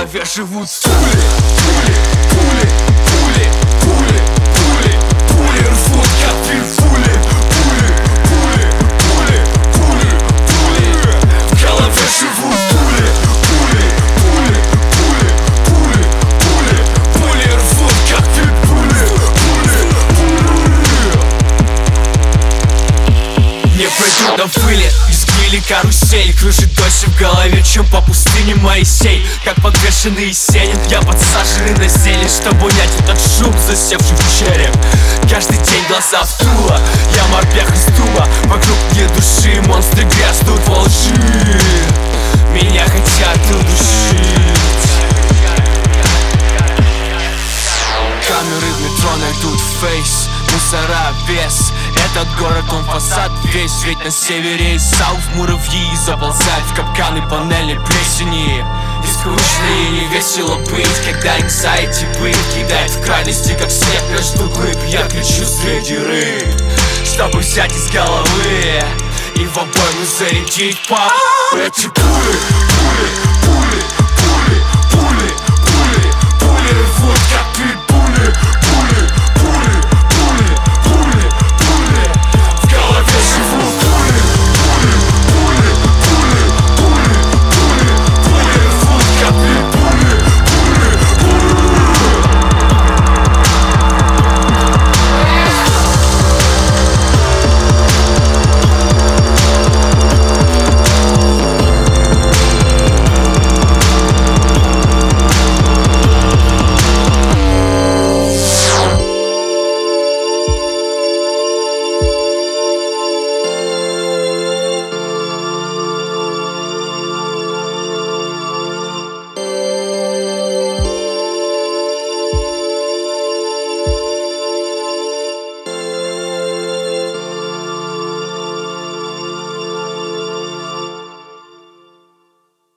голове живут пули, пули, пули, пули, пули, пули, пули рвут, как пули, пули, пули, пули, пули, пули. В голове живут пули, пули, пули, пули, пули, пули, пули рвут, как пули, пули, пули. Не пройдут на вылет, изгнили карусель. Кружит дольше в голове, чем по пустыне Моисей. Как подвешенный Есенин, я подсаженный на зелень, чтобы унять этот шум, засевший в череп. Каждый день глаза втуло, я морпех из дуба. Вокруг нет души, монстры грязнут во лжи. Меня хотят удушить. Камеры в метро найдут фейс, мусора вес. Этот город, он фасад весь. Ведь на севере Исаул в муравьи заползают в капканы панели плесени. И скучно и не весело быть, когда anxiety быт кидает в крайности, как снег между глыб. Я кричу среди рыб, чтобы взять из головы и в обойму зарядить по эти пули, пули.